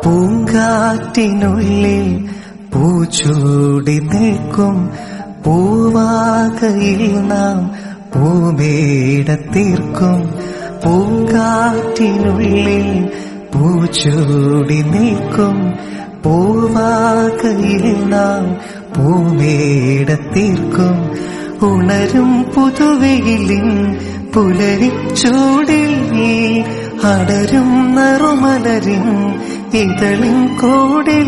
പൂങ്കാറ്റിനുള്ളിൽ പൂച്ചൂടി നിൽക്കും പൂവാകയിൽ നാം പൂമേട തീർക്കും. പൂങ്കാറ്റിനുള്ളിൽ പൂച്ചൂടി നിൽക്കും പൂവാകയിൽ നാം പൂമേട തീർക്കും. ഉണരും പുതുവെയിലിൻ പുലരിച്ചൂടിൽ അടരും നറുമലരിൻ ഇതളിൻ കോടിൽ